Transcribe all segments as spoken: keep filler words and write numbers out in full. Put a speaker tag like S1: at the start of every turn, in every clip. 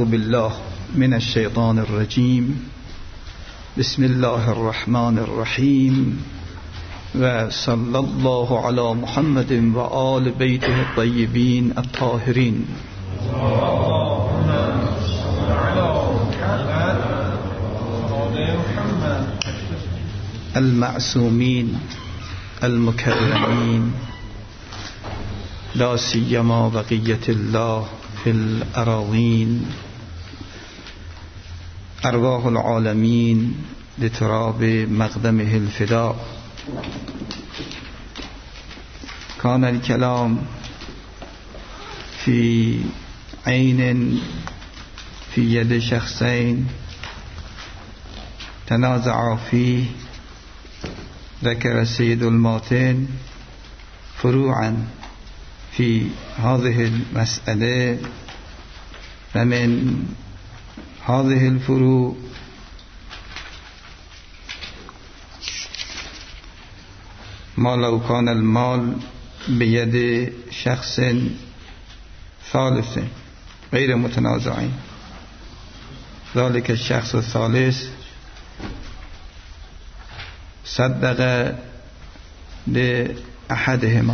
S1: بالله من الشیطان الرجیم. بسم الله الرحمن الرحیم و صلی الله علی محمد و آل بیته الطیبین الطاهرین. المعصومین المکرمین لا سیما بقیة الله فی الاراضین. ارواح العالمین لتراب مقدمه الفداء. کان الکلام فی عین فی ید شخصین تنازعا فیه. ذكر سيد الماتن فروعا في هذه المسألة، ومن هذه الفروع ما لو كان المال بيد شخص ثالث غير متنازعين، ذلك الشخص الثالث صدق لأحدهما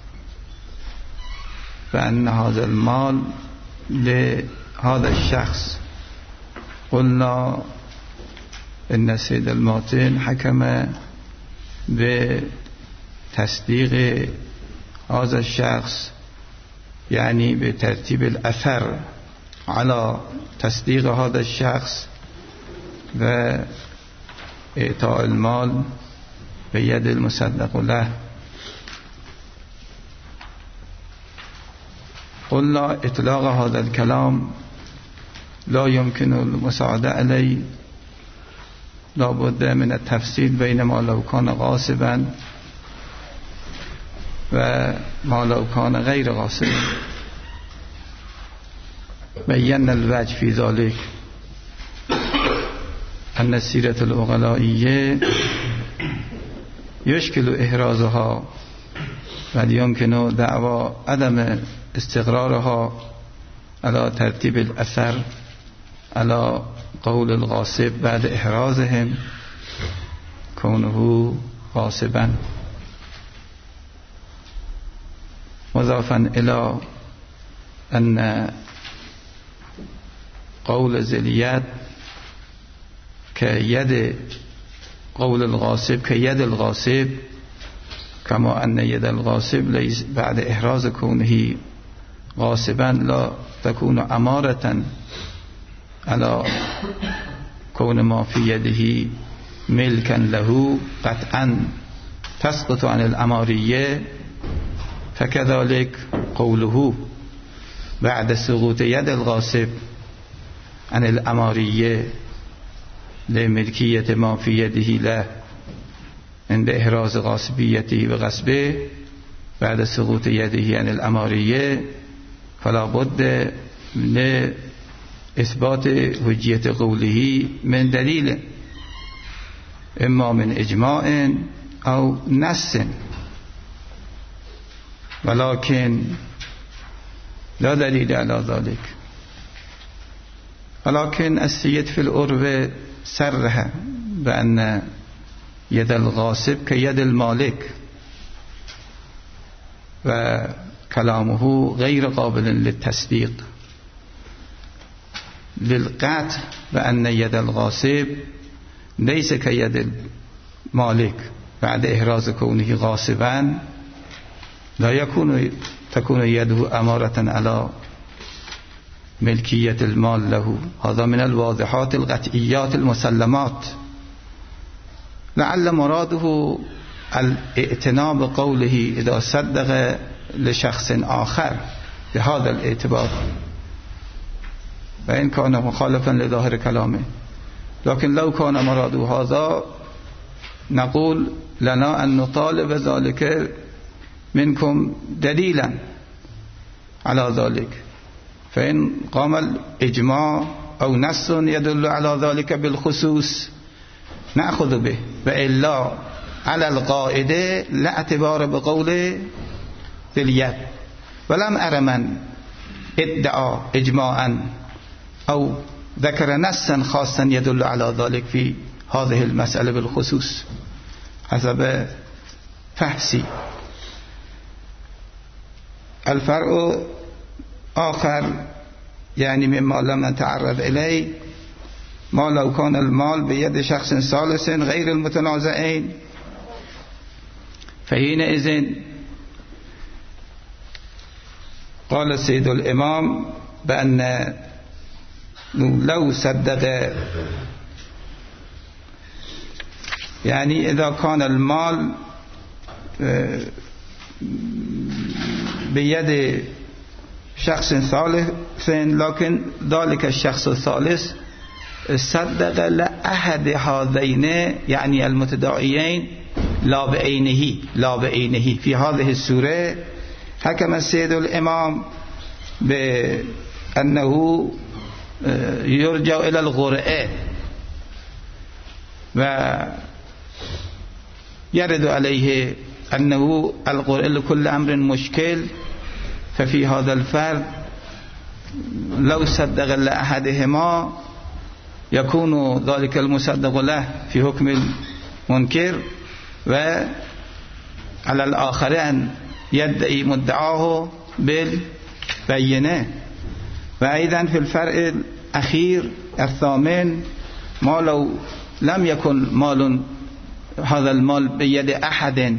S1: فأن هذا المال لهذا الشخص. قلنا إن السيد الماتن حكم بتصديق هذا الشخص، يعني بترتيب الأثر على تصديق هذا الشخص وإعطاء المال بيد المصدق له. قلنا إطلاق هذا الكلام لا يمكن المساعدة عليه، لا بد من التفصيل بين ما لو كان غاصبا وما لو كان غير غاصبا. بينا الوجه في ذلك أن السيرة العقلائية يشكل إحرازها ويمكن دعوى عدم استقرارها على ترتيب الأثر على قول الغاصب بعد إحرازهم كونه غاصبا، مضافا إلى أن قول الزليات كيد قول الغاصب كيد الغاصب، كما أن يد الغاصب ليس بعد إحراز كونه غاصبا لا تكون أمارة على كون ما في يده ملكا له قطعا تسقط عن الأمارية، فكذلك قوله بعد سقوط يد الغاصب عن الأمارية لملكية ما في يده له عند إحراز غاصبيته وغصبه بعد سقوط يده عن الأمارية، فلا بد من إثبات حجية قوله من دليل، إما من إجماع أو نص، ولكن لا دليل على ذلك. ولكن السيد في الأروة صرح بأن يد الغاصب كيد المالك، وكلامه غير قابل للتصديق للقطع بأن يد الغاصب ليس كيد المالك بعد إحراز كونه غاصبا، لا يكون تكون يده أمارة على ملكية المال له. هذا من الواضحات القطعيات المسلمات. لعل مراده الاعتناء بقوله إذا صدق لشخص آخر بهذا الاعتبار، وإن كان مخالفا لظاهر كلامه، لكن لو كان مراده هذا نقول لنا أن نطالب ذلك منكم دليلا على ذلك، فإن قام الإجماع أو نص يدل على ذلك بالخصوص نأخذ به، وإلا على القاعدة لا اعتبار بقول ذي اليد. ولم أر من ادعى إجماعا أو ذكر نصا خاصا يدل على ذلك في هذه المسألة بالخصوص حسب فحصي. الفرع آخر يعني مما لم نتعرض إليه ما لو كان المال بيد شخص ثالث غير المتنازعين، فحينئذ قال السيد الإمام بأن لو صدق، يعني إذا كان المال بيد شخص ثالث لكن ذلك الشخص الثالث صدق لأحد هذين يعني المتداعيين لا بعينه لا بعينه في هذه السورة حكم السيد الإمام بأنه يرجع إلى الغرئ ويرد عليه أنه الغرئ لكل أمر مشكل، ففي هذا الفرد لو صدق لأحدهما يكون ذلك المصدق له في حكم المنكر، وعلى الآخر أن يدعي مدعاه بالبينة. وأيضا في الفرع الأخير الثامن ما لو لم يكن مال هذا المال بيد أحد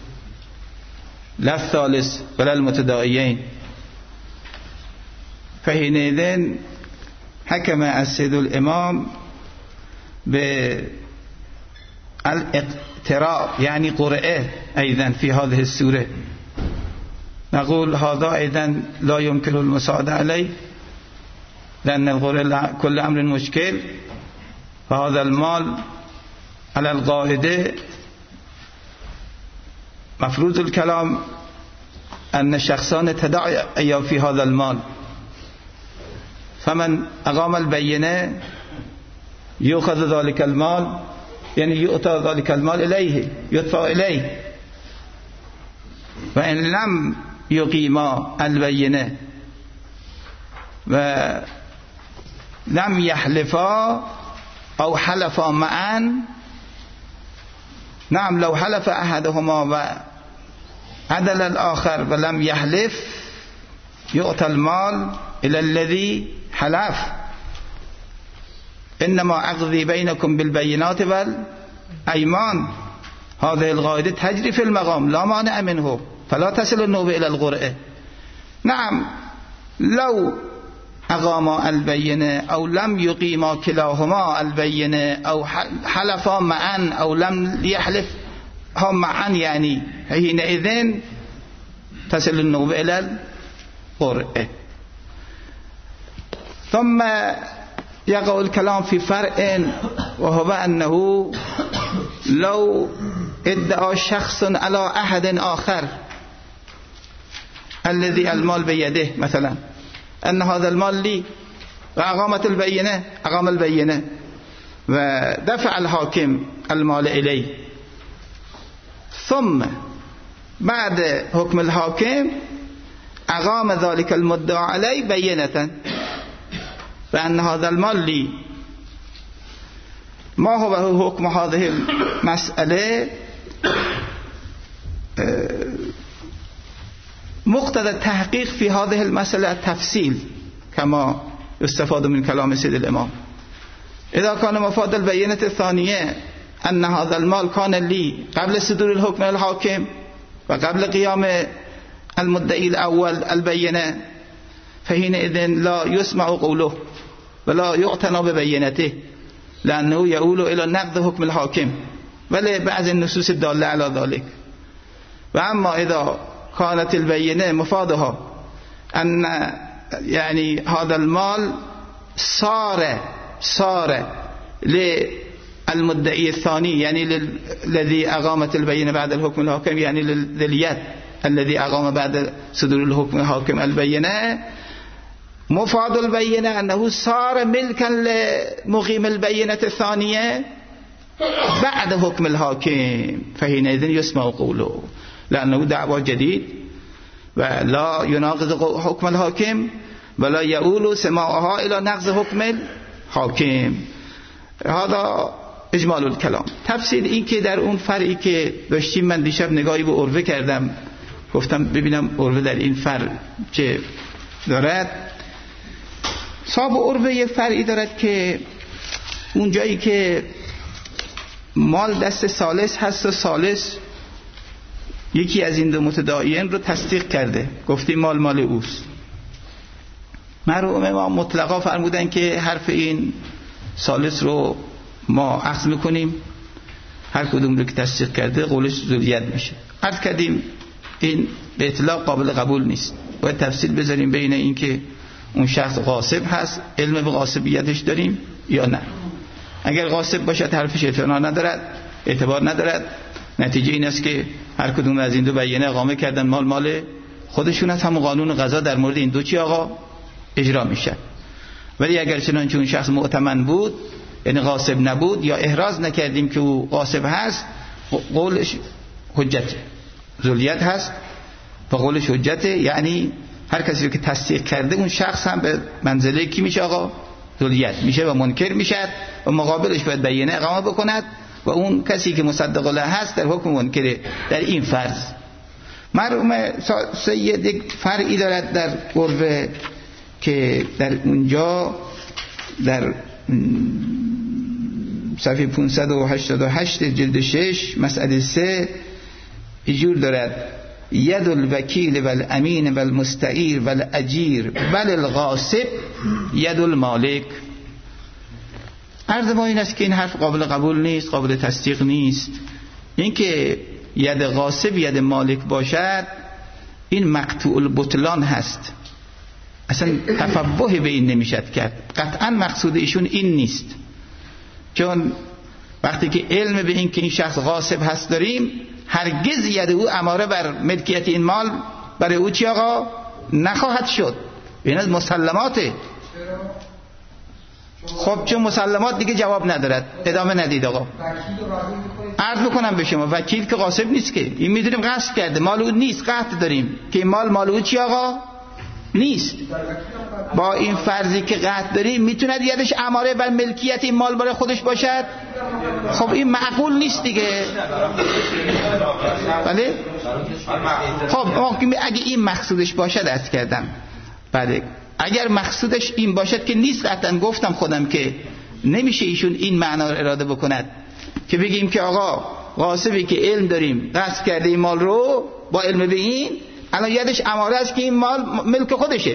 S1: لا الثالث ولا المتداعيين، فحينئذ حكم السيد الإمام بالاقتراء يعني قرئه أيضا في هذه السورة. نقول هذا أيضا لا يمكن المساعدة عليه لأن القرئ كل أمر مشكل، فهذا المال على القاعدة مفروض الكلام أن شخصان تداعيا في هذا المال، فمن أقام البينة يأخذ ذلك المال، يعني يؤتى ذلك المال إليه يدفع إليه. وإن لم يقيما البينة ولم يحلفا أو حلفا معا، نعم لو حلف أحدهما وعدل الآخر ولم يحلف يؤتى المال إلى الذي حلف. إنما أقضي بينكم بالبينات والأيمان، هذه القاعدة تجري في المقام لا مانع منه، فلا تصل النوبة إلى الغرئ. نعم لو أقاما البينة أو لم يقيما كلاهما البينة أو حلفا معا أو لم يحلف هم معا، يعني حينئذ تصل النوبة إلى الغرئ. ثم يقع الكلام في فرق، وهو أنه لو ادعى شخص على أحد آخر الذي المال بيده مثلا أن هذا المال لي، وأقامت البينة أقام البينة ودفع الحاكم المال إليه، ثم بعد حكم الحاكم أقام ذلك المدعى عليه بينة بأن هذا المال لي. ما هو حكم هذه المسألة؟ مقتضى التحقيق في هذه المسألة التفصيل كما يستفاد من كلام سيد الإمام. إذا كان مفاد البينة الثانية أن هذا المال كان لي قبل صدور الحكم الحاكم وقبل قيام المدعي الأول البينة، فحينئذ لا يسمع قوله ولا يعتنى ببينته، لأنه يؤول إلى نقض حكم الحاكم ولبعض النصوص الدالة على ذلك. وأما إذا كانت البينة مفادها أن يعني هذا المال صار صار للمدعي الثاني، يعني الذي أقامت البينة بعد الحكم الحاكم، يعني لليد الذي أقام بعد صدور الحكم الحاكم البينة، مفاد البينة أنه صار ملكا لمقيم البينة الثانية بعد حكم الحاكم، فحينئذ يسمع قوله، لأنه دعوى جديد ولا يناقض حكم الحاكم ولا یؤول سماعها الی نقض حکم حاکم. هذا اجمال الکلام. تفسیر این که در اون فرعی که داشتیم، من دیشب نگاهی به عروه کردم، گفتم ببینم عروه در این فرع چه دارد. صاحب عروه یک فرعی دارد که اون جایی که مال دست ثالث هست و ثالث یکی از این دو متداعیین رو تصدیق کرده، گفتی مال مال اوست. مرحوم ما مطلقا فرمودن که حرف این ثالث رو ما اخذ میکنیم، هر کدوم رو که تصدیق کرده قولش ذریت میشه. عرض کردیم این به اطلاق قابل قبول نیست، باید تفصیل بذاریم بین این که اون شخص غاصب هست، علم به غاصبیتش داریم یا نه. اگر غاصب باشد حرفش اعتبار ندارد اعتبار ندارد نتیجه این است که هر کدوم از این دو بیانیه اقامه کردن مال مال خودشون است، همون قانون قضا در مورد این دو چی آقا اجرا میشه. ولی اگر چنانچه اون شخص مؤتمن بود، یعنی غاصب نبود یا احراز نکردیم که او غاصب هست، قولش حجت ذلیت هست و قولش حجت، یعنی هر کسی رو که تصدیق کرده اون شخص هم به منزله کی میشه آقا؟ ذلیت میشه و منکر میشه و مقابلش باید بیانیه اقامه بکند و اون کسی که مصدق له هست در حکم منکره. در این فرض مرحوم سید یک فرعی دارد در عروه که در اونجا در صفحه پانصد و هشتاد و هشت جلد شش مسئله سه اینجور دارد: ید الوکیل و الامین و المستعیر و الاجیر بل الغاصب ید المالک. عرض ما این است که این حرف قابل قبول نیست، قابل تصدیق نیست. این که ید غاصب ید مالک باشد این مقطوع البطلان هست، اصلا تفوه به این نمیشد کرد. قطعا مقصود ایشون این نیست، چون وقتی که علم به این که این شخص غاصب هست داریم، هرگز ید او اماره بر ملکیت این مال برای او چی آقا نخواهد شد. این از مسلماته. خب چون مسلمات دیگه جواب ندارد، ادامه ندید آقا. عرض میکنم به شما وکیل که غاصب نیست که، این میدونیم قصد کرده، مال او نیست، قطع داریم که این مال مال او چی آقا نیست. با این فرضی که قطع داریم میتوند یدش اماره بر ملکیت این مال برای خودش باشد؟ خب این معقول نیست دیگه. بله خب اگه این مقصودش باشد عرض کردم، بله اگر مقصودش این باشد که نیست، قطعا گفتم خودم که نمیشه ایشون این معنا رو اراده بکند که بگیم که آقا غاصبی که علم داریم قصد کرده این مال رو، با علم به این الان یدش اماره است که این مال ملک خودشه.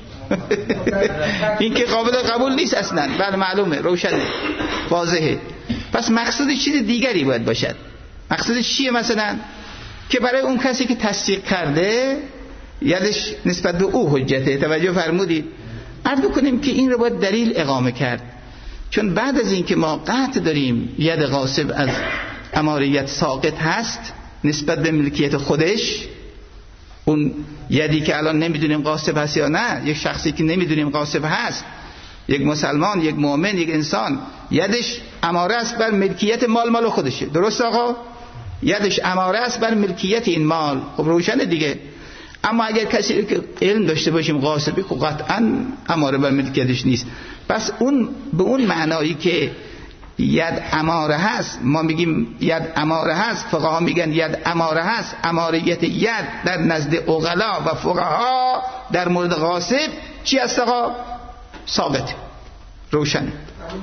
S1: این که قابل قبول نیست اصلا. بله معلومه، روشنه، واضحه. پس مقصودش چیز دیگری باید باشد. مقصودش چیه؟ مثلا که برای اون کسی که تصدیق کرده یدش نسبت به او حجته. توجه فرمودید؟ عرض بکنیم که این رو باید دلیل اقامه کرد، چون بعد از این که ما قطع داریم ید غاصب از اماریت ساقط هست نسبت به ملکیت خودش، اون یدی که الان نمیدونیم غاصب هست یا نه، یک شخصی که نمیدونیم غاصب هست، یک مسلمان، یک مؤمن، یک انسان، یدش اماره است بر ملکیت مال مال خودشه. درست آقا؟ یدش اماره است بر ملکیت این مال. خب روشنه دیگه. اما اگر کسی که علم داشته باشیم غاصبی، خب قطعا اماره بر ملکیتش نیست. پس اون به اون معنایی که ید اماره هست، ما میگیم ید اماره هست، فقها میگن ید اماره هست، اماریت ید در نزد عقلا و فقها در مورد غاصب چی است آقا؟ ثابت، روشنه.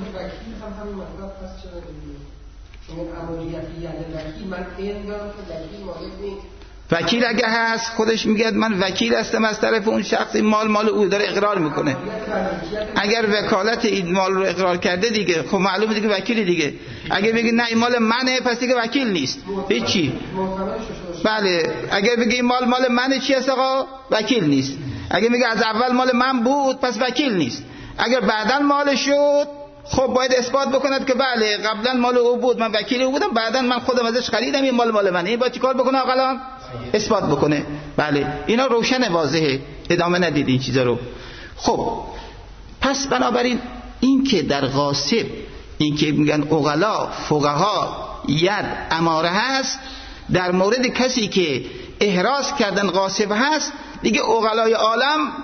S1: وکیل اگه هست خودش میگه من وکیل هستم از طرف اون شخص، این مال مال او، داره اقرار میکنه. اگر وکالت این مال رو اقرار کرده دیگه خب معلومه دیگه وکیل دیگه. اگه بگه نه این مال منه پس دیگه وکیل نیست، هیچی. بله اگر بگه این مال مال منه چی است آقا؟ وکیل نیست. اگه میگه از اول مال من بود پس وکیل نیست. اگر بعداً مال شد خب باید اثبات بکند که بله قبلا مال او بود، من وکیل او بودم، بعداً من خودم ازش خریدم، این مال مال منه. این باید چیکار بکنه آقا؟ اثبات بکنه. بله اینا روشن واضحه، ادامه ندید این چیزا رو. خب پس بنابراین این که در غاصب، این که میگن عقلا فقها ید اماره هست، در مورد کسی که احراز کردن غاصب هست دیگه عقلای عالم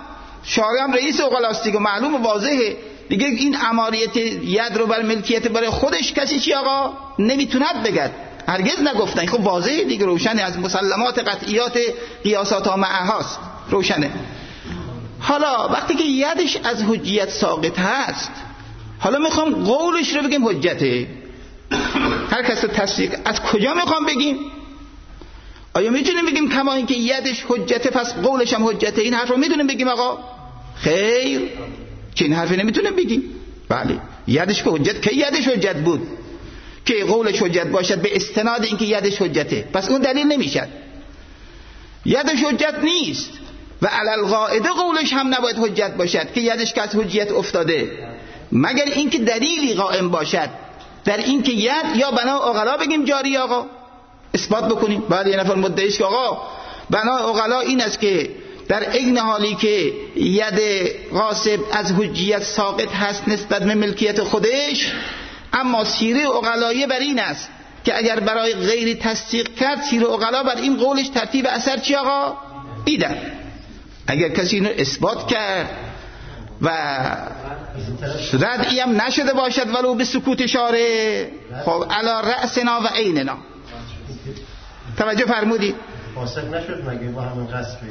S1: شارع هم رئیس عقلاست دیگه، معلوم و واضحه دیگه. این اماریت ید رو بر ملکیت برای خودش کسی چی آقا نمیتوند بگد، هرگز نگفتن. خب واضحه دیگه، روشنه، از مسلمات قطعیات قیاسات ها معهاست، روشنه. حالا وقتی که یدش از حجیت ساقط هست، حالا میخوام قولش رو بگیم حجته. هر کس رو تصدیق از کجا میخوام بگیم؟ آیا میتونیم بگیم کما این که یدش حجته پس قولش هم حجته؟ این حرف رو میتونیم بگیم آقا؟ خیر، که این حرفی نمیتونیم بگیم. بله، یدش که حجت، که یدش حجت بود که قولش حجت باشد به استناد اینکه یدش حجته، پس اون دلیل نمیشد. یدش حجت نیست و علی القاعده قولش هم نباید حجت باشد که یدش که از حجیت افتاده، مگر اینکه دلیلی قائم باشد در اینکه ید یا بنا عقلا بگیم جاری آقا اثبات بکنیم. بعد یه نفر مدعی است که آقا بنا عقلا این است که در عین حالی که ید غاصب از حجیت ساقط هست نسبت به ملکیت خودش، اما سیره عقلایه بر این است که اگر برای غیری تصدیق کرد، سیره عقلا بر این قولش ترتیب اثر چی آقا؟ ایدن. اگر کسی اینو اثبات کرد و ردعی هم نشده باشد ولو به سکوت شاره، خب علا رأسنا و عیننا. توجه فرمودید؟
S2: فاسق نشد مگه با همین قصبی؟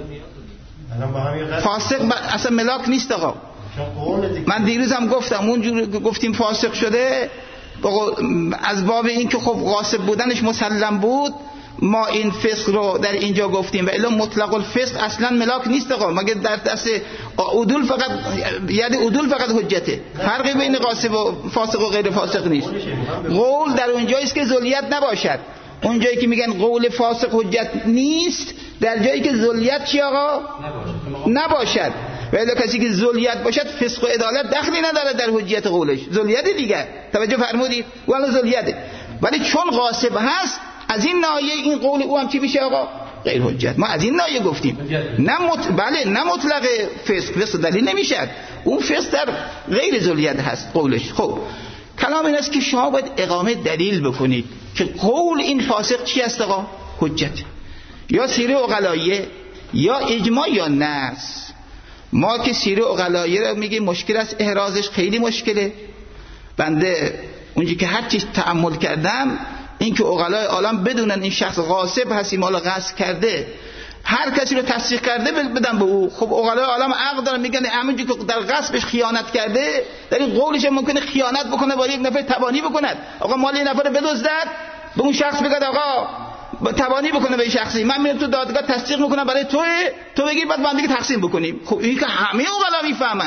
S1: فاسق اصلا ملاک نیست آقا. من دیروز هم گفتم، اونجور گفتیم فاسق شده از باب این که خب غاصب بودنش مسلم بود، ما این فسق رو در اینجا گفتیم و الا مطلق الفسق اصلا ملاک نیست آقا، مگه در دست عدول فقط، یعنی عدول فقط حجته، فرقی بین غاصب و فاسق و غیر فاسق نیست. قول در اونجایی است که ذلیت نباشد، اونجایی که میگن قول فاسق حجت نیست، در جایی که ذلیت چی آقا نباشد. و الا کسی که ذلیت باشد فسق و عدالت دخلی نداره در حجیت قولش، ذلیت دیگه. توجه فرمودید؟ ولی ذلیته، ولی چون غاصب هست از این ناحیه این قول او هم چی میشه آقا؟ غیر حجت. ما از این ناحیه گفتیم، نه مت... بله نه مطلق فسق، فسق دلیل نمیشد، اون فسق در غیر ذلیت هست قولش. خب کلام این است که شما باید اقامه دلیل بکنید که قول این فاسق چی است آقا؟ حجت، یا سیره عقلاییه یا اجماع یا نص. ما که سیره عقلاییه رو میگیم مشکل است، احرازش خیلی مشکله. بنده اونجا که هر چیز تأمل کردم این که عقلای عالم بدونن این شخص غاصب هستی، مالا غصب کرده، هر کسی رو تصدیق کرده بدن به او. خب عقلای عالم عقل دارن، میگن همینجوری که در غصبش خیانت کرده، در این قولش ممکنه خیانت بکنه با یک نفر، تبانی بکند. آقا مال این نفر بدزدد، به اون شخص بگه آقا تبانی بکنه به شخصی، من میرم تو دادگاه تصدیق میکنم برای تو، تو بگیر بعد با هم دیگه تقسیم بکنیم. خب این که همه عقلا میفهمن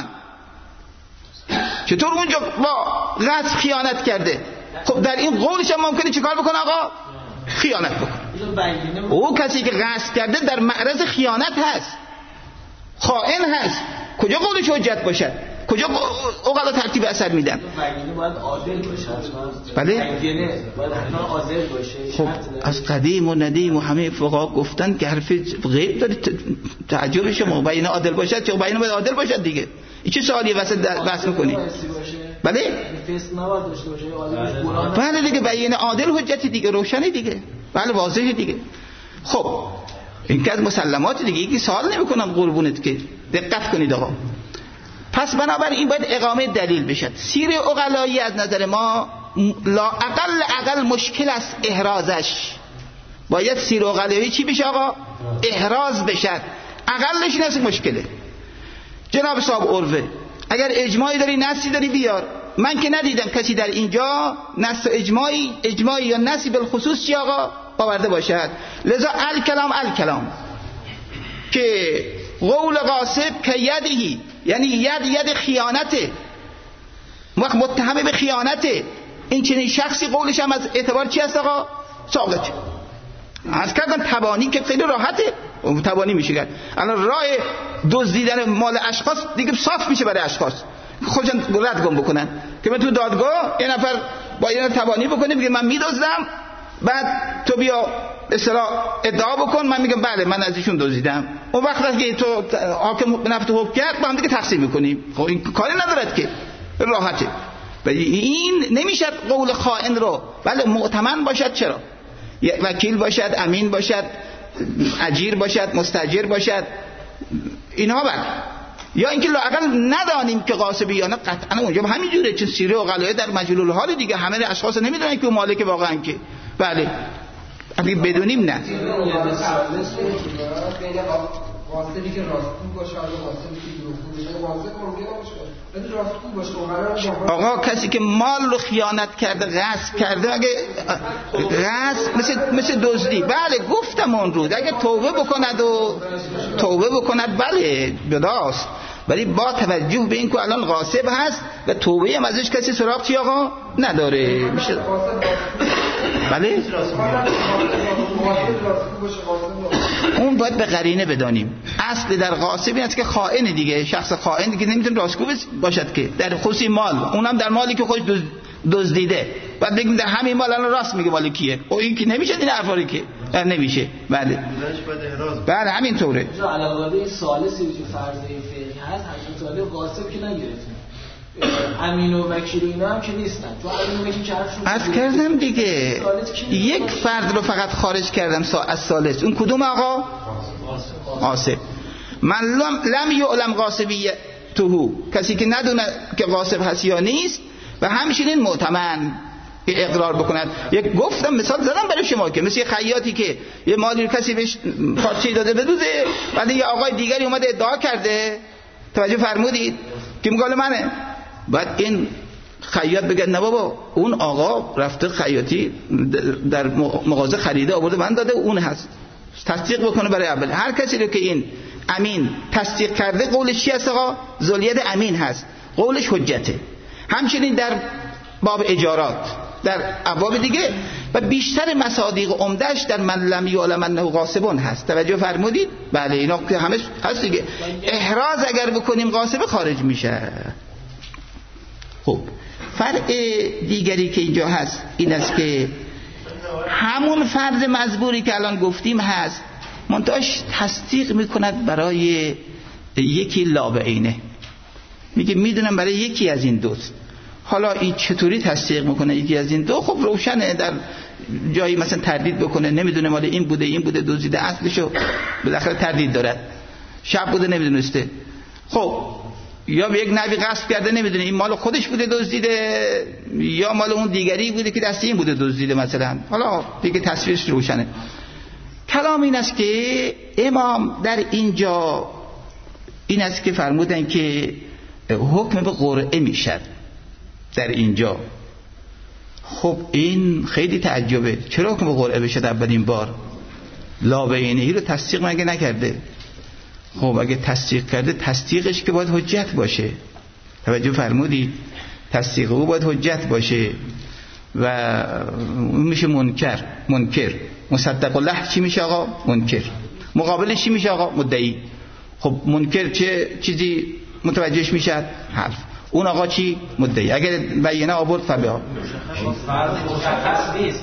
S1: چطور اونجا با غصب خیانت کرده. خب در این قولش هم ممکنه چیکار بکنه آقا؟ خیانت بکنه. او کسی که غصب کرده در معرض خیانت هست، خائن هست، کجا قولش حجت باشد؟ کجا عقلا ترتیب اثر میدن؟
S3: باید عادل باشه.
S1: بله؟
S3: باید عادل باشه.
S1: خب از قدیم و ندیم و همه فقها گفتن که حرف غیب داره، تعجب شما بیان عادل باشد، چه بیان باید عادل باشد دیگه. این چه سوالیه واسه بحث میکنی؟ بله؟
S3: فسق نباید داشته باشه.
S1: بله دیگه بیان عادل حجتی دیگه، روشنه دیگه. بله واضحه دیگه. خب این که از مسلمات دیگه، یکی سوال نمیکنم قربونت که دقت کنید آقا. پس بنابراین باید اقامه دلیل بشد. سیره عقلایی از نظر ما لا اقل اقل مشکل است احرازش. باید سیره عقلایی چی بشه آقا؟ احراز بشد. اقلش این است مشکله. جناب صاحب عروه، اگر اجماعی داری نصی داری بیار. من که ندیدم کسی در اینجا نص اجماعی اجماعی یا نصی بالخصوص چی آقا آورده باشد. لذا الکلام الکلام که قول غاصب که یدهی، یعنی ید ید خیانته، وقت متهم به خیانته، این چنین شخصی قولش هم از اعتبار چی است آقا؟ ساقطه. از کردن تبانی که خیلی راحته، تبانی میشه کرد. الان راه دزدیدن مال اشخاص دیگه صاف میشه برای اشخاص، خودشون رد گم بکنن که من تو دادگاه یه نفر با یه نفر تبانی بکنه میگه من میدزدم، بعد تو بیا اصطلاح ادعا بکن، من میگم بله من از ایشون دزدیدم. اون وقت که تو حاکم نفت حکم کرد با هم دیگه تقسیم میکنیم. خب این کاری ندارد که، راحته. ولی این نمیشد قول خائن رو، بله مؤتمن باشد، چرا؟ وکیل باشد، امین باشد، اجیر باشد، مستاجر باشد، اینها بله. یا اینکه لااقل ندانیم که غاصبی یا نه، قطعا اونجا همین جوره، چون سیره و قلایه در مجهول الحال دیگه، همه اشخاص نمیدونن که اون مالک واقعا که. بله اگه بدونیم نه
S4: واسطه‌ای که راستگو باشه، حالا واسطه‌ای که دروغگو باشه، واسطه ممکنه باشه ولی راستگو باشه.
S1: آقا کسی که مال رو خیانت کرده، غصب کرده، اگه غصب مثل مثل دزدی، بله گفتم اون رو، اگه توبه بکند و توبه بکند بله جداست، ولی با توجه به این که الان غاصب هست و توبه هم ازش کسی سراغ چی آقا نداره میشه. بله اون باید به قرینه بدانیم. اصل در غاصب این است که خائن دیگه، شخص خائن دیگه نمیتونه راستگو باشد که در خصوص مال، اونم در مالی که خودش دزدیده، بعد بگیم در همین مال الان راست میگه مال کیه، او این که نمیشه، این حرفاری که نمیشه. بله بله همین طوره.
S3: علاوه این سوال سوی فرض فقهی هست، حضرت علی غاصب که نگرفتیم، امین و وکیل و اینا هم که نیستن، تو امین و وکیل که حرفشون
S1: عرض کردم دیگه، یک فرد رو فقط خارج کردم از ثالث. اون کدوم آقا؟ غاصب. من لم, لم یعلم غاصبی توهو، کسی که ندونه که غاصب هست یا نیست و همچنین معتمن اقرار بکند. یک گفتم مثال زدم برای شما که مثل خیاطی که یه مالی رو کسی بهش پارچه‌ای داده بدوزه، بعد یه آقای دیگری اومده ادعا کرده، توجه فرمودید که مقال منه، بعد این خیاط بگه نه بابا اون آقا رفته خیاطی در مغازه خریده آورده من داده، اون هست، تصدیق بکنه برای اول. هر کسی رو که این امین تصدیق کرده قولش چی هست آقا؟ ذوالید امین هست، قولش حجته. همچنین در باب اجارات، در ابواب دیگه و بیشتر مصادیق عمدهش در من لم یعلم انه غاصبون هست. توجه فرمودید؟ بله اینا که همش هست دیگه. احراز اگر بکنیم غاصب خارج میشه. خب فرق دیگری که اینجا هست این است که همون فرض مزبوری که الان گفتیم هست، منتهاش تصدیق میکند برای یکی لابعینه، میگه میدونم برای یکی از این دوست. حالا این چطوری تصدیق میکنه یکی از این دو؟ خب روشنه، در جایی مثلا تردید بکنه، نمیدونه مال این بوده این بوده دزدیده، اصلشو بالاخره تردید دارد، شب بوده نمیدونسته، خب یا به یک نوی غصب کرده نمیدونه این مال خودش بوده دزدیده یا مال اون دیگری بوده که دست این بوده دزدیده مثلا، حالا دیگه تصویرش روشنه. کلام این است که امام در اینجا این است که فرمودن که حکم به قرعه میشد در اینجا. خب این خیلی تعجبه، چرا حکم به قرعه بشد اولین بار؟ لابعینهی رو تصدیق مگه نکرده؟ خب اگه تصدیق کرده تصدیقش که باید حجت باشه. توجه فرمودید؟ تصدیق او باید حجت باشه و اون میشه منکر. منکر مصدق الله چی میشه آقا؟ منکر. مقابلش چی میشه آقا؟ مدعی. خب منکر چه چیزی متوجهش میشه؟ حرف. اون آقا چی؟ مدعی. اگر بیانه آورد فبها.
S3: فرض مشخص نیست.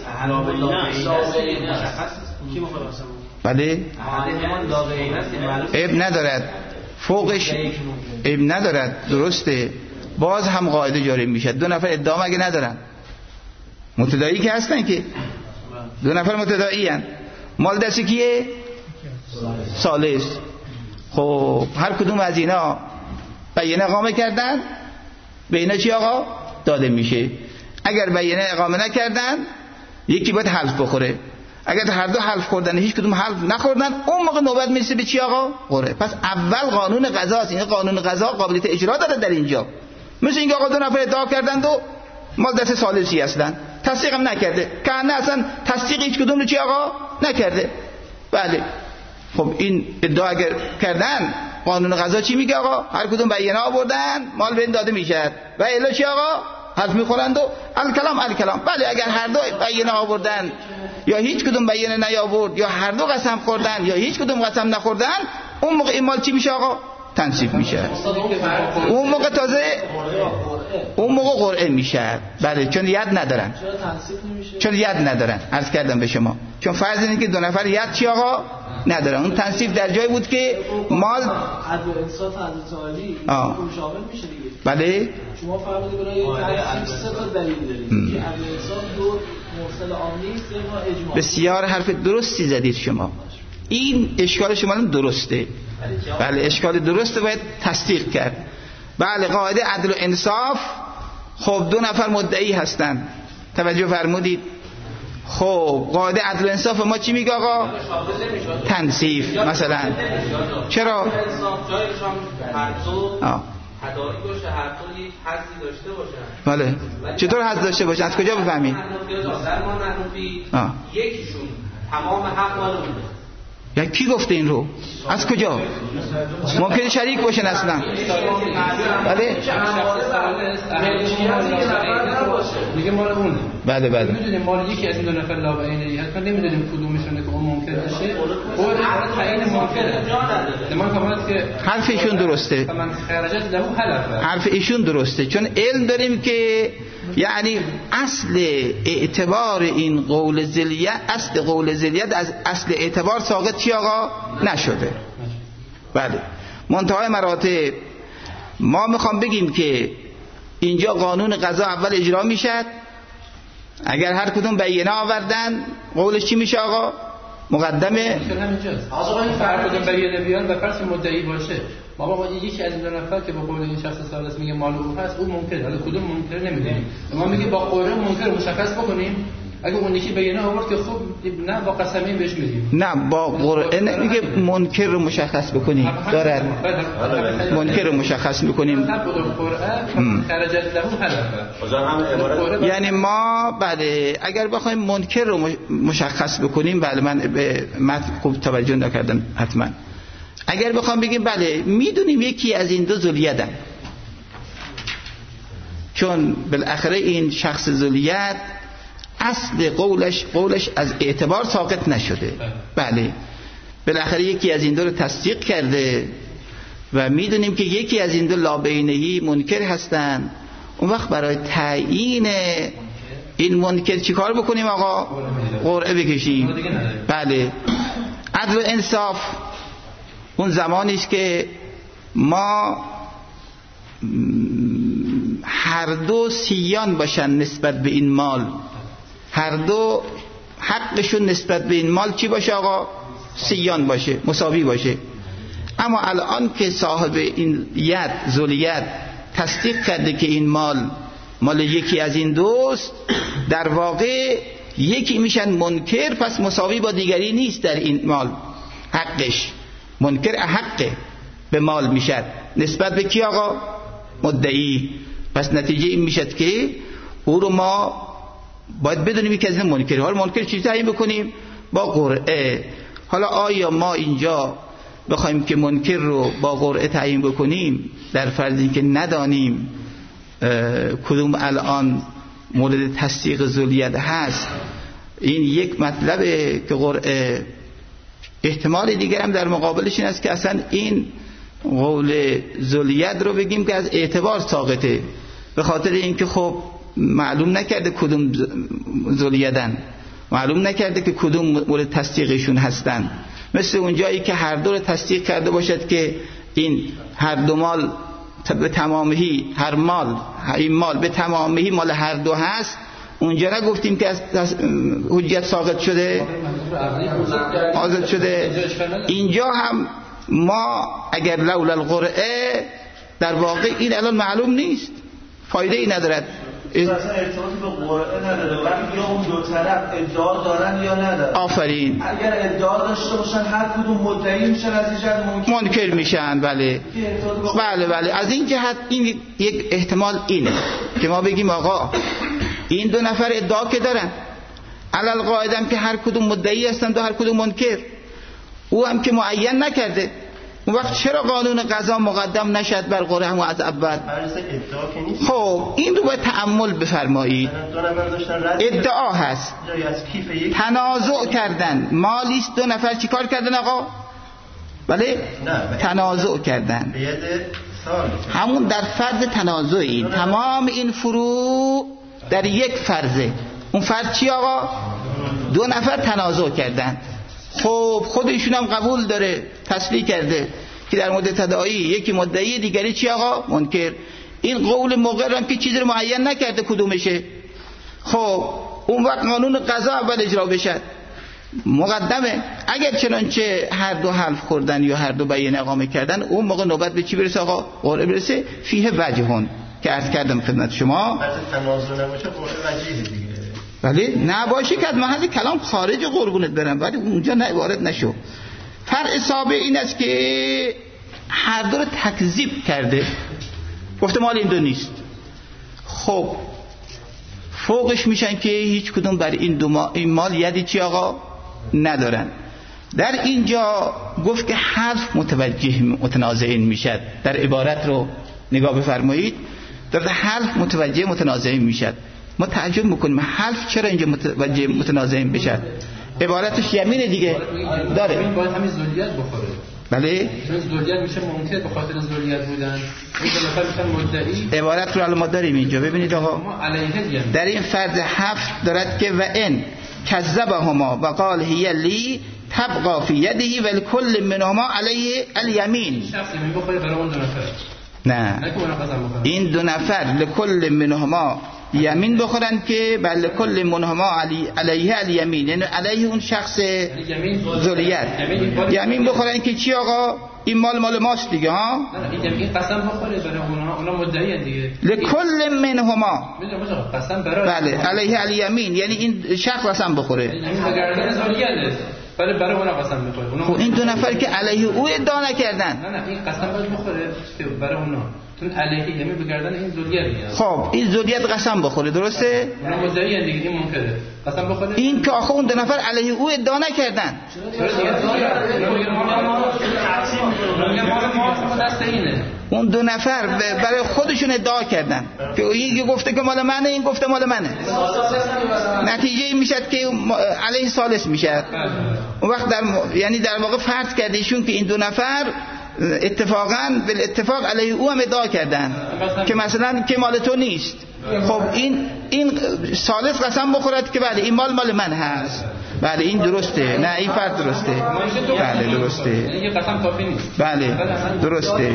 S3: کی مخالفه؟
S1: بله عیب ندارد، فوقش عیب ندارد، درسته، باز هم قاعده جاری میشه. دو نفر ادعا مگه ندارن؟ متداعی که هستن که دو نفر متداعی هستن. مال دست کیه؟ ثالث. خب هر کدوم از اینا بیانه اقامه کردن، به اینا چی آقا؟ داده میشه. اگر بیانه اقامه نکردن یکی باید حلف بخوره. اگر هر دو حلف خوردن هیچ کدوم حلف نخوردن، اون موقع نوبت میرسه به چی آقا؟ قرعه. پس اول قانون قضاست. این قانون قضا قابلیت اجرا داره در اینجا. مثل اینکه آقا دو نفر ادعا کردند و مال دست ثالثی هستن، تصدیق هم نکرده، که نه اصلا تصدیق هیچ کدوم رو چی آقا؟ نکرده. بله خب این ادعا اگر کردن، قانون قضا چی میگه آقا؟ هر کدوم بیانه آوردن مال به این داده میشه و الا چی آقا؟ حرف میخورند و الکلام الکلام. بله اگر هر دو بیانه آوردن یا هیچ کدوم بیانه نیاورد یا هر دو قسم خوردن یا هیچ کدوم قسم نخوردن، اون موقع این مال چی میشه آقا؟ تنصیف میشه. اون موقع تازه اون موقع قرعه میشه. بله چون ید ندارن.
S3: چرا تنصیف نمیشه؟
S1: چون ید ندارن. عرض کردم به شما چون فرض اینه که دو نفر ید چی آقا؟ ندارن. اون تنصیف در جای بود که مال
S3: عدل انصاف حضرت علی شامل میشه دیگه.
S1: بله
S3: شما فرمودید برای تنصیف سه تا دلیل دارید که عدل انصاف دو مرسل عامی سه تا اجماع.
S1: بسیار حرف درستی زدید شما. این اشکال شما درسته. بله اشکال درسته، باید تصدیق کرد. بله قاعده عدل و انصاف. خب دو نفر مدعی هستن، توجه فرمودید. خب قاعده عدل و انصاف ما چی میگه آقا؟ تنصیف مثلا. چرا؟ آه
S5: تداعی باشه، هر دو یک حدی داشته باشن.
S1: بله. چطور حد داشته باشن؟ از کجا بفهمید؟
S5: در ما منوفی یکیشون تمام حق مال اونه.
S1: یا کی گفته این رو؟ از کجا؟ ممکنه شریک باشن اصلا. بله
S6: میگه مال اونه.
S1: بله بله.
S6: میدونیم مال یکی از این دو نفر لا بعینه حتما نمیدونیم کدومشونه که اون ممکن باشه. خود تعیین ممکنه. من فهمت که
S1: حرف ایشون درسته.
S6: من خرجت له حلفه.
S1: حرف ایشون درسته، چون علم داریم که یعنی اصل اعتبار این قول ذلیت، اصل قول ذلیت از اصل اعتبار ساقط چی آقا؟ نشده. بله. منتهای مراتب ما میخوام بگیم که اینجا قانون قضا اول اجرا میشد. اگر هر کدوم بیانه آوردن قولش چی میشه آقا؟ مقدمه.
S6: آقا این فرق کدوم بیانه بیان و فرض مدعی باشه، بابا یکی از این دو نفر که با قول این شخص ثالث میگه مال او هست، اون منکر، حالا کدوم منکر نمیدونیم. ما میگیم با قول منکر مشخص بکنیم. اگه اون یکی بیانه آورد که خب نه با قسمی بهش میدیم.
S1: نه با قرعه نمیگه منکر رو مشخص بکنیم، دارد منکر رو مشخص میکنیم.
S6: خرجت له حلفه.
S1: یعنی ما بله اگر بخوایم منکر رو مشخص بکنیم، بله من به متن خوب توجه نکردم حتما. اگر بخوام بگیم بله میدونیم یکی از این دو ذلیتن، چون بالاخره این شخص ذلیت اصل قولش قولش از اعتبار ساقط نشده. بله بالاخره یکی از این دو رو تصدیق کرده و میدونیم که یکی از این دو لابینهی منکر هستن. اون وقت برای تعیین این منکر چی کار بکنیم آقا؟ قرعه بکشیم. بله. عدل و انصاف اون زمانی است که ما هر دو سیان باشن نسبت به این مال، هر دو حقشون نسبت به این مال چی باشه آقا؟ سیان باشه، مساوی باشه. اما الان که صاحب این ید ذلیت تصدیق کرده که این مال مال یکی از این دوست، در واقع یکی میشن منکر، پس مساوی با دیگری نیست در این مال. حقش منکر حقه به مال میشد نسبت به کی آقا؟ مدعی. پس نتیجه این میشد که او رو ما باید بدونیم که از این منکر. حالا منکر چی تعیین بکنیم؟ با قرعه. حالا آیا ما اینجا بخوایم که منکر رو با قرعه تعیین بکنیم در فرضی که ندانیم کدوم الان مورد تصدیق ذلیت هست، این یک مطلبه که قرعه. احتمال دیگر هم در مقابلش این است که اصلا این قول ذلیت رو بگیم که از اعتبار ساقطه، به خاطر اینکه خب معلوم نکرده کدوم ذلیتن، معلوم نکرده که کدوم مورد تصدیقشون هستن. مثل اون جایی که هر دو رو تصدیق کرده باشد که این هر دو مال به تمامی، هر مال این مال به تمامی مال هر دو هست، اونجا نگفتیم که از حجیت ساقط شده، آزاد شده. اینجا هم ما اگر لولا القرعه در واقع این الان معلوم نیست، فایده ای ندارد.
S7: اصلا ارتباطی به قرعه نداره، ولی یا اون دو طرف ادعا دارن یا ندارن.
S1: آفرین.
S7: اگر ادعا داشته باشن هر کدوم مدعی میشن، از این جهت منکر,
S1: منکر میشن. بله بله بله. از این جهت این یک احتمال اینه که ما بگیم آقا این دو نفر ادعا که دارن، علل قاعده هم که هر کدوم مدعی هستن و هر کدوم منکر، او هم که معین نکرده، اون وقت چرا قانون قضا مقدم نشد بر قرعه هم از اول؟ خب این رو باید تأمل بفرمایید. ادعا هست، تنازع کردن، مالیست، دو نفر چی کار کردن آقا؟ بله تنازع کردن، همون در فرض تنازعی. تمام این فروع در یک فرضه. اون فرض چی آقا؟ دو نفر تنازع کردن. خب خودشون هم قبول داره، تصریح کرده که در مورد تداعی یکی مدعی دیگری چی آقا؟ منکر. این قول مقر هم که چیزی رو معین نکرده کدومشه. خب اون وقت قانون قضا اول اجرا بشه. مقدمه. اگر چنانچه هر دو حلف خوردن یا هر دو بیان اقامه کردن، اون موقع نوبت به چی برسه آقا؟ قرعه برسه. فیه وجهون که عرض کردم خدمت شما.
S2: بعد تنازع نباشه قرعه وجیه دیگه.
S1: ولی نباشه که از محل کلام خارج قربونت برم، ولی اونجا نه وارد نشو. فرع سابع این است که هر دو رو تکذیب کرده، گفته مال این دو نیست. خب فوقش میشن که هیچ کدوم بر این دو ما این مال یدی چی آقا ندارن. در اینجا گفت که حرف متوجه متنازعین میشد. در عبارت رو نگاه بفرمایید، در حرف متوجه متنازعین میشد. ما تعجب میکنیم حرف چرا اینجا متوجه متنازعین بشد؟ عبارتش یمین دیگه داره.
S6: این باید همین ذریت بخوره.
S1: بله
S6: چون ذریت میشه منکر به خاطر ذریت بودن. این دو نفر میشن مدعی.
S1: عبارت رو الان ما داریم اینجا ببینید آقا.
S6: ما علیه
S1: در این فرض هفت دارد که و ان کذبهما و قال هی لی تبقى فی یده و کل منهما علیه الیمین.
S6: شخصی میبخوره برای اون دو نفر.
S1: نه این دو نفر لکل منهما یمین بخورن که بل کل منهما علی علیه الیمین، یعنی علیه اون شخص ذریت یمین بخورن که چی آقا؟ این مال مال ماست دیگه ها.
S6: این یمین قسم بخوره برای اونها، اونا مدعی دیگه.
S1: لکل منهما
S6: میدونم قسم برای
S1: بله علیه الیمین، یعنی این شخص قسم بخوره.
S6: یعنی به گردن ذریت برای برای اونا قسم میخوره.
S1: خب این دو نفر که علیه او ادعا نکردن.
S6: نه نه این قسم باید بخوره که برای اونا، چون علیه یمین به گردن این ذریت.
S1: خب این ذریت قسم بخوره، درسته؟
S6: اونا مدعی دیگه، این منکره. قسم بخوره.
S1: این که آخه اون دو نفر علیه او ادعا نکردن. اون دو نفر برای خودشون ادعا کردن که این گفته که مال منه، این گفته مال منه. نتیجه این میشد که علیه ثالث میشد. اون وقت در یعنی در واقع فرض کرده ایشون که این دو نفر اتفاقاً بالاتفاق علیه او هم ادعا کردن که مثلا که مال تو نیست. خب این این ثالث قسم بخورد که بله این مال مال من هست. بله این درسته. نه این فرض درسته. بله درسته.
S6: این قسم کافی نیست.
S1: بله درسته.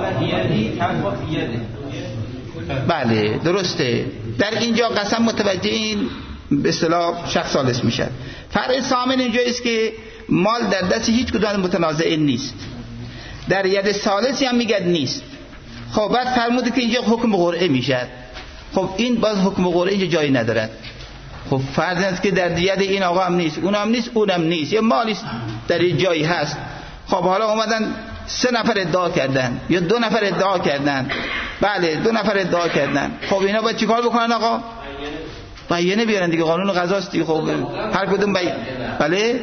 S1: بله درسته. در اینجا قسم متوجه این به اصطلاح شخص ثالث میشه. فرع ثامن اینجاست که مال در دست هیچ کدوم متنازعین نیست، در ید ثالثی هم میگه نیست. خب بعد فرموده که اینجا حکم قرعه میشه. خب این باز حکم قرعه اینجا جایی ندارد. خب فرض است که در ید این آقا هم نیست، اون هم نیست، اونم نیست، یه مالی در یه جایی هست. خب حالا اومدن سه نفر ادعا کردن یا دو نفر ادعا کردن. بله دو نفر ادعا کردن. خب اینا باید چیکار بکنن آقا؟ بیانه بیارن دیگه، قانون قضاست دیگه. خب هر کدوم بی بله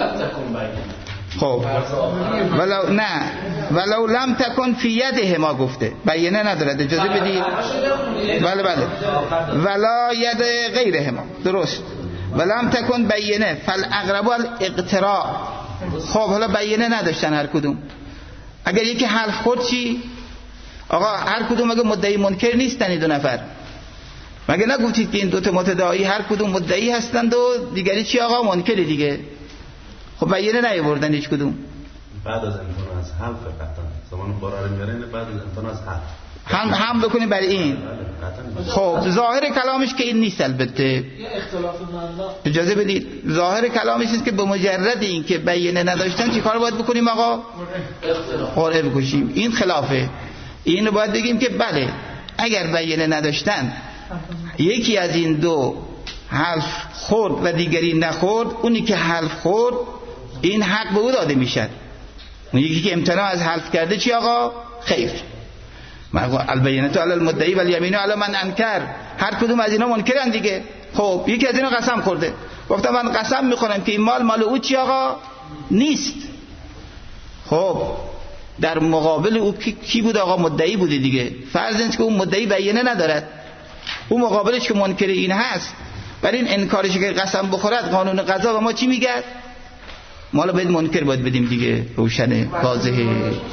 S1: خب ولو نه ولو لم تکن فی یده ما گفته بیانه ندارد، اجازه بدید. بله بله ولا ید غیره ما، درست. ولم تکن بیانه فالاقرب الاقتراع. خب حالا بیانه نداشتن هر کدوم. اگر یکی حلف خورد چی آقا؟ هر کدوم اگه مدعی منکر نیستن این دو نفر، مگه نگفتید که این دو تا متداعی هر کدوم مدعی هستند و دیگری چی آقا؟ منکر دیگه. خب بیانه نیاوردن هیچ کدوم.
S8: بعد از امتحان از حلف قطعا زمان قرار میارن، بعد از امتحان از حلف
S1: هم هم بکنیم برای این. خب ظاهر کلامش که این نیست. البته
S3: یه اختلاف معنا
S1: اجازه بدید، ظاهر کلامش است که به مجرد این که بیانه نداشتن چی کار باید بکنیم آقا؟ قرعه بکشیم. این خلافه. اینو باید بگیم که بله اگر بیانه نداشتن یکی از این دو حلف خورد و دیگری نخورد، اونی که حلف خورد این حق به او داده میشد. اون یکی که امتناع از حلف کرده چی آقا؟ خیر. البینه علی المدعی و الیمین علی من انکر. هر کدوم از اینا منکرن دیگه. خب یکی از اینا قسم خورده، گفتم من قسم میخورم که این مال مال او چی آقا؟ نیست. خب در مقابل او کی بود آقا؟ مدعی بوده دیگه. فرض است که اون مدعی بیانه ندارد، اون مقابلش که منکر این هست، برای این انکارش که قسم بخورد قانون قضا و ما چی میگه؟ ما باید منکر باید بدیم دیگه، روشنه واضحه.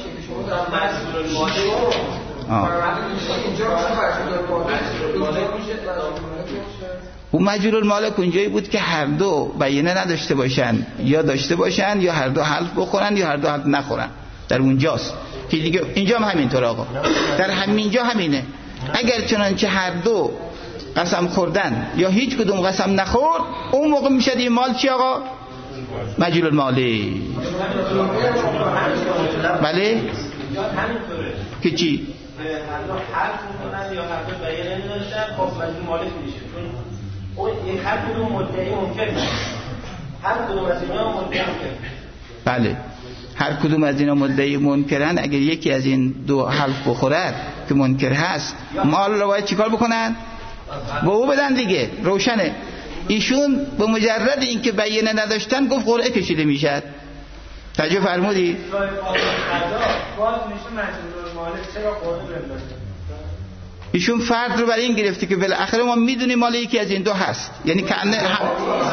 S1: اون مجهول المالک اونجایی بود که هر دو بیانه نداشته باشن یا داشته باشن یا هر دو حلف بخورن یا هر دو حلف نخورن. در اونجاست که دیگه اینجا هم همینطور آقا، در همینجا همینه. اگر چنانچه هر دو قسم خوردن یا هیچ کدوم قسم نخورد، اون موقع میشه این مال چی آقا؟ مجهول المالی. بله که چی؟
S2: حرف میکنن یا حرف بیانه نداشتن خب مجموع مالک میشه، چون اون یک هر کدوم مدعی ممکن هر کدوم از اینا مدعی ممکن.
S1: بله هر کدوم از اینا مدعی منکرن. اگر یکی از این دو حرف بخورد که منکر هست، مال رو باید چیکار بکنن؟ به او بدن دیگه، روشنه. ایشون به مجرد اینکه بیانه نداشتن گفت قرعه کشیده میشد. توجه فرمودید؟ ایشون فرد رو برای این گرفته که بالاخره ما میدونیم مال یکی از این دو هست، یعنی کنه هم...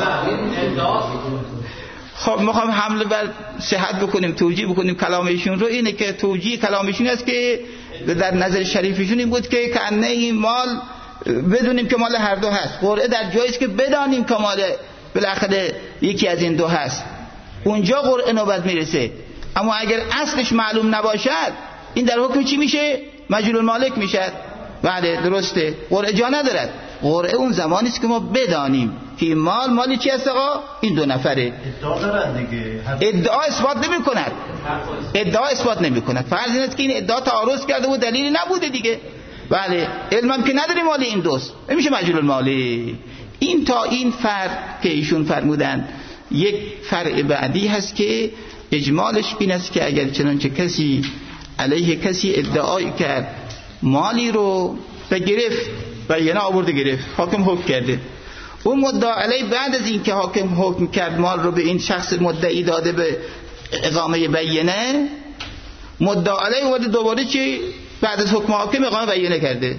S1: خب میخوام حمله بر صحت بکنیم، توجیه بکنیم کلام ایشون رو. اینه که توجیه کلام ایشون است که در نظر شریفشون این بود که کنه این مال بدونیم که مال هر دو هست. قرعه در جایی است که بدانیم که مال بالاخره یکی از این دو هست، اونجا قرعه نوبت میرسه. اما اگر اصلش معلوم نباشد این در حکم چی میشه؟ مجهول المالک میشد. بله درسته، قرعه جا ندارد. قرعه اون زمانی است که ما بدانیم که این مال مالی چی است آقا؟ این دو نفره.
S7: ادعا دارن دیگه،
S1: ادعا اثبات نمی کند، ادعا اثبات نمی کند. فرض این است که این ادعا تعارض کرده و دلیلی نبوده دیگه. بله علمم که نداریم مال این دوست، نمیشه مجهول المالی. این تا این فرق که ایشون فرمودن. یک فرع بعدی هست که اجمالش این است که اگر چنانچه کسی علیه کسی ادعای کرد مالی رو و گرفت و یه نه آورده گرفت، حاکم حکم کرده، اون مدعا علیه بعد از این که حاکم حکم کرد مال رو به این شخص مدعی داده به اقامه بیانه، مدعا علیه اومده دوباره چی؟ بعد از حکم حاکم اقامه بیانه کرده.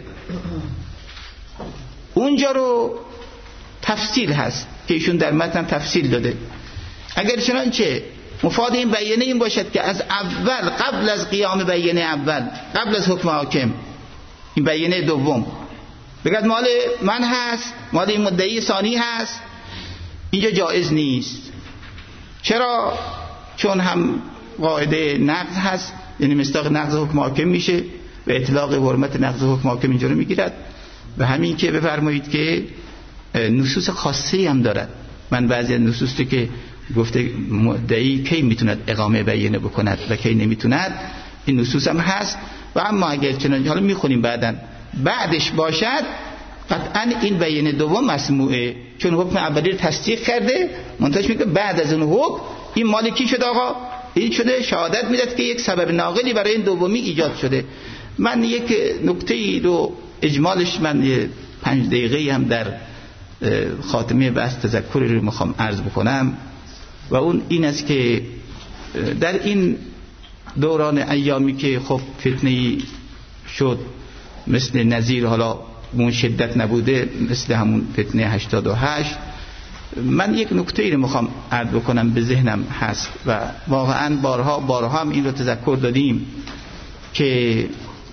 S1: اونجا رو تفصیل هست که ایشون در متن تفصیل داده. اگر چنانچه مفاد این بیانه این باشد که از اول قبل از قیام بیانه اول، قبل از حکم حاکم، این بیانه دوم بگد مال من هست، مال این مدعی ثانی هست، اینجا جایز نیست. چرا؟ چون هم قاعده نقض هست، یعنی مصداق نقض حکم حاکم میشه و اطلاق حرمت نقض حکم حاکم اینجا رو میگیرد. و همین که بفرمایید که نصوص خاصی هم دارد. من بعضی از نصوصی که گفته مدعی کی میتوند اقامه بیانه بکند و کی نمیتوند، این نصوص هم هست. و اما اگر چنانچه حالا میخونیم بعدن بعدش باشد، قطعا این بیانه دوم مسموعه، چون حکم اولی رو تصدیق کرده. منتهاش میگه بعد از اون حکم این مالکی شده آقا، این شده، شهادت میداد که یک سبب ناقلی برای این دومی ایجاد شده. من یک نکته رو اجمالش من یه پنج دقیقه هم در خاتمه بحث تذکری رو میخوام عرض بکنم و اون این است که در این دوران ایامی که خب فتنه شد مثل نظیر، حالا اون شدت نبوده، مثل همون فتنه هشتاد و هشت، من یک نکته رو میخوام عرض بکنم به ذهنم هست و واقعا بارها بارها هم این رو تذکر دادیم که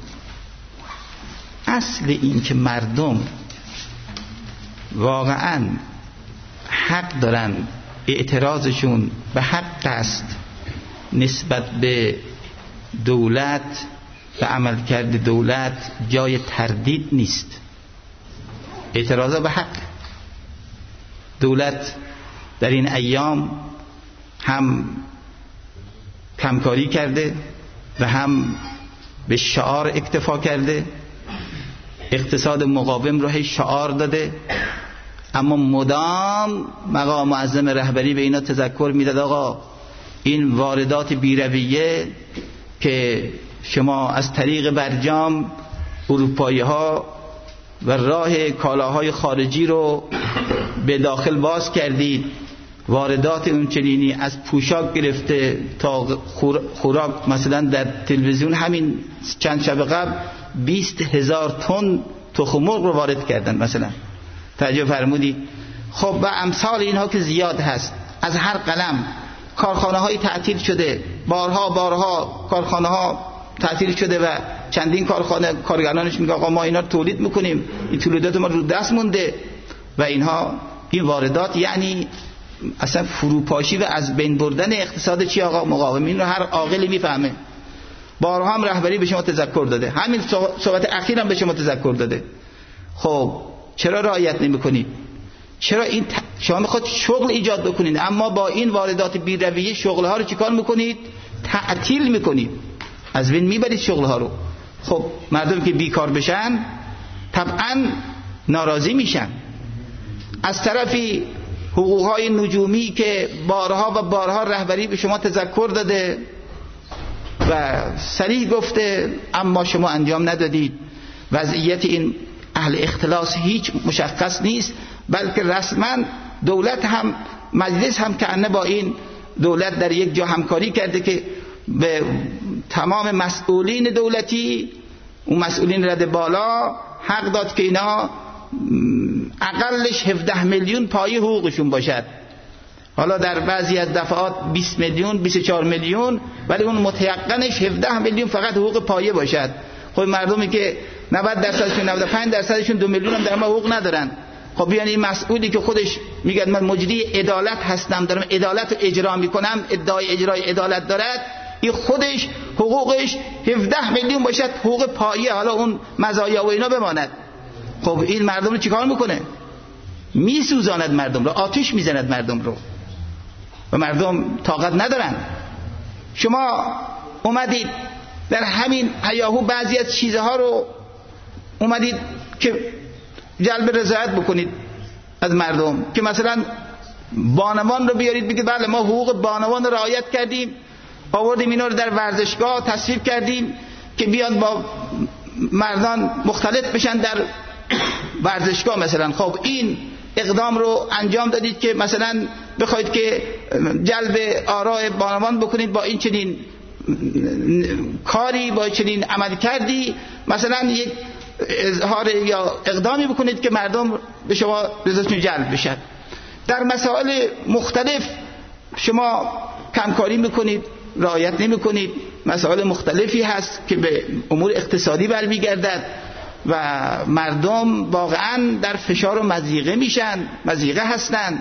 S1: اصل این که مردم واقعا حق دارن، اعتراضشون به حق است نسبت به دولت و عملکرد دولت جای تردید نیست. اعتراض به حق. دولت در این ایام هم کمکاری کرده و هم به شعار اکتفا کرده، اقتصاد مقاوم رو هی شعار داده، اما مدام مقام معظم رهبری به اینا تذکر میداد آقا این واردات بیرویه که شما از طریق برجام اروپایی ها و راه کالاهای خارجی رو به داخل باز کردید، واردات اون چنینی از پوشاک گرفته تا خوراک. مثلا در تلویزیون همین چند شب قبل بیست هزار تن تخم مرغ رو وارد کردن مثلا. توجه فرمودی؟ خب و امثال اینها که زیاد هست. از هر قلم کارخانه های تعطیل شده، بارها بارها کارخانه ها تعطیل شده و چندین کارخانه کارگرانش میگه آقا ما اینا رو تولید میکنیم، این تولیدات ما رو دست مونده و اینها. این واردات یعنی اصلا فروپاشی و از بین بردن اقتصاد چی آقا؟ مقاوم. این رو هر عاقلی میفهمه. بارها هم رهبری به شما تذکر داده، همین صحبت اخیر هم به شما تذکر داده. خب چرا رعایت نمی‌کنید؟ چرا این ت... شما میخواد شغل ایجاد بکنید، اما با این واردات بی‌رویه شغل ها رو چیکار میکنید؟ تعطیل میکنید، از بین میبرید شغل ها رو. خب مردم که بیکار بشن طبعا ناراضی میشن. از طرفی حقوقهای نجومی که بارها و بارها رهبری به شما تذکر داده و صریح گفته اما شما انجام ندادید. وضعیت این اهل اختلاس هیچ مشخص نیست، بلکه رسما دولت هم مجلس هم که با این دولت در یک جا همکاری کرده که به تمام مسئولین دولتی، اون مسئولین رده بالا حق داد که اینا اقلش هفده میلیون پایه حقوقشون باشد. حالا در بعضی از دفعات بیست میلیون، بیست و چهار میلیون، ولی اون متیقنش هفده میلیون فقط حقوق پایه باشد. خب مردمی که نود درصدشون نود و پنج درصدشون دو میلیون هم در ما حقوق ندارن. خب بیان این مسئولی که خودش میگه من مجری عدالت هستم، دارم عدالت رو اجرا میکنم، ادعای اجرای عدالت دارد، این خودش حقوقش هفده میلیون باشد حقوق پایه، حالا اون مزایا و اینا بماند. خب این مردم رو چیکار میکنه؟ میسوزاند مردم رو، آتش میزند مردم رو و مردم طاقت ندارن. شما اومدید در همین هیاهو بعضی از چیزها رو اومدید که جلب رضایت بکنید از مردم، که مثلا بانوان رو بیارید بگید بله ما حقوق بانوان رو رعایت کردیم، آوردیم اینا رو در ورزشگاه تصویب کردیم که بیان با مردان مختلط بشن در ورزشگاه مثلا. خب این اقدام رو انجام دادید که مثلا بخواید که جلب آراء بانوان بکنید با این چنین کاری، با چنین عمل کردی، مثلا یک اظهار یا اقدامی بکنید که مردم به شما رضایتشون جلب بشن. در مسائل مختلف شما کمکاری میکنید، رعایت نمیکنید. مسائل مختلفی هست که به امور اقتصادی برمیگردد و مردم واقعا در فشار و مضیقه میشن، مضیقه هستن.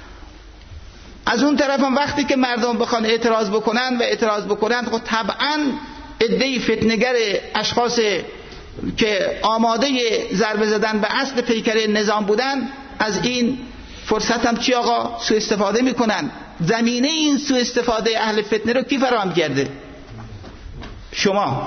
S1: از اون طرف هم وقتی که مردم بخوان اعتراض بکنن و اعتراض بکنن خب طبعا عده‌ای فتنه‌گر اشخاص که آماده ضربه زدن به اصل پیکره نظام بودن از این فرصت هم چی آقا سوء استفاده میکنن. زمینه این سوء استفاده اهل فتنه رو کی فراهم کرده؟ شما.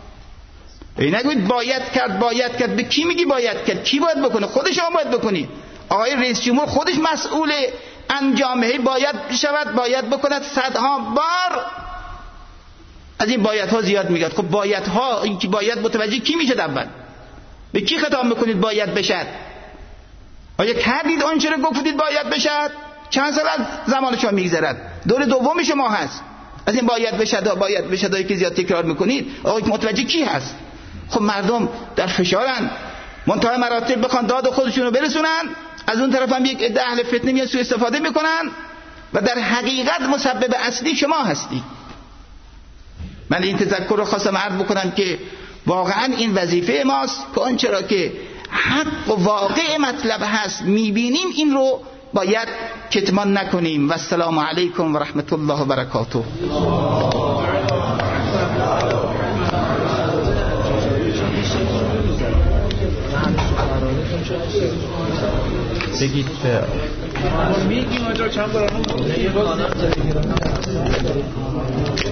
S1: این نگوید باید کرد باید کرد. به کی میگی باید کرد؟ کی باید بکنه؟ خود شما باید بکنی. آقای رئیس جمهور خودش مسئول انجامه باید شود، باید بکند. صدها بار از این بایدها زیاد میگاد. خب بایدها این که باید متوجه کی میشه؟ اول به کی خطاب میکنید باید بشد؟ آیا کردید آنچه رو گفتید باید بشد؟ چند سال از زمان شما میگذرد؟ دور دوم شما هست. از این باید بشد باید بشد که زیاد تکرار میکنید آقا متوجه کی هست؟ خب مردم در فشارن، منتهای مراتب بخوان داد خودشون رو برسونن، از اون طرف هم یک عده اهل فتنه میان سوء استفاده میکنن و در حقیقت مسبب اصلی شما هستی. من این تذکر رو خواستم عرض بکنم که واقعا این وظیفه ماست که آنچه را که حق و واقع مطلب هست میبینیم این رو باید کتمان نکنیم. و السلام علیکم و رحمت الله و برکاته. بگید
S3: میگیم آجا چند بار